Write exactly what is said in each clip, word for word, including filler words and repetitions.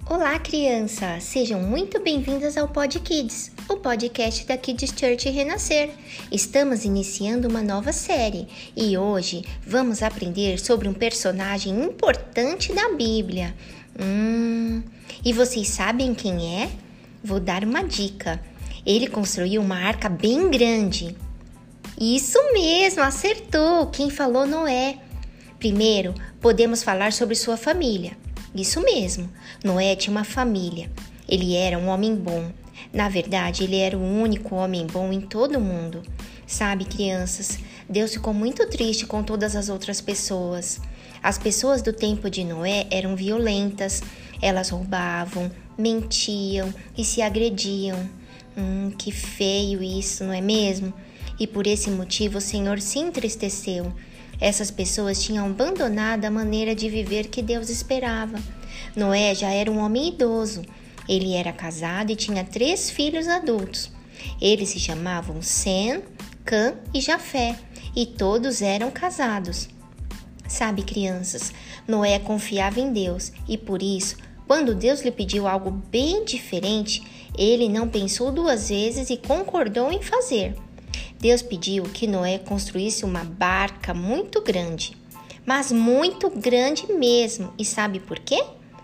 Olá, crianças! Sejam muito bem-vindas ao Pod Kids, o podcast da Kids Church Renascer. Estamos iniciando uma nova série e hoje vamos aprender sobre um personagem importante da Bíblia. Hum, e vocês sabem quem é? Vou dar uma dica. Ele construiu uma arca bem grande. Isso mesmo, acertou! Quem falou Noé. Primeiro, podemos falar sobre sua família. Isso mesmo, Noé tinha uma família. Ele era um homem bom. Na verdade, ele era o único homem bom em todo o mundo. Sabe, crianças, Deus ficou muito triste com todas as outras pessoas. As pessoas do tempo de Noé eram violentas. Elas roubavam, mentiam e se agrediam. Hum, que feio isso, não é mesmo? E por esse motivo o Senhor se entristeceu. Essas pessoas tinham abandonado a maneira de viver que Deus esperava. Noé já era um homem idoso. Ele era casado e tinha três filhos adultos. Eles se chamavam Sem, Cã e Jafé, e todos eram casados. Sabe, crianças, Noé confiava em Deus e por isso, quando Deus lhe pediu algo bem diferente, ele não pensou duas vezes e concordou em fazer. Deus pediu que Noé construísse uma barca muito grande, mas muito grande mesmo. E sabe por quê?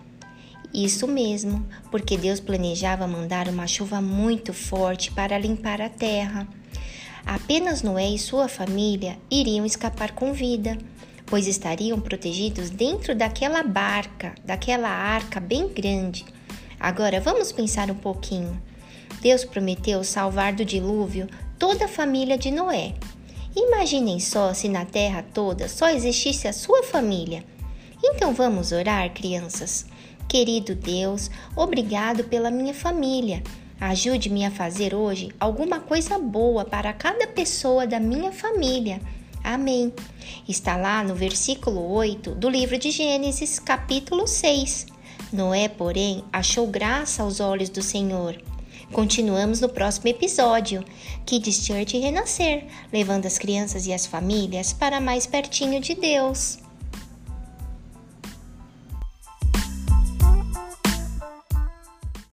Isso mesmo, porque Deus planejava mandar uma chuva muito forte para limpar a terra. Apenas Noé e sua família iriam escapar com vida, pois estariam protegidos dentro daquela barca, daquela arca bem grande. Agora vamos pensar um pouquinho. Deus prometeu salvar do dilúvio toda a família de Noé. Imaginem só se na terra toda só existisse a sua família. Então vamos orar, crianças? Querido Deus, obrigado pela minha família. Ajude-me a fazer hoje alguma coisa boa para cada pessoa da minha família. Amém. Está lá no versículo oito do livro de Gênesis, capítulo seis. Noé, porém, achou graça aos olhos do Senhor. Continuamos no próximo episódio. Kids Church Renascer, levando as crianças e as famílias para mais pertinho de Deus.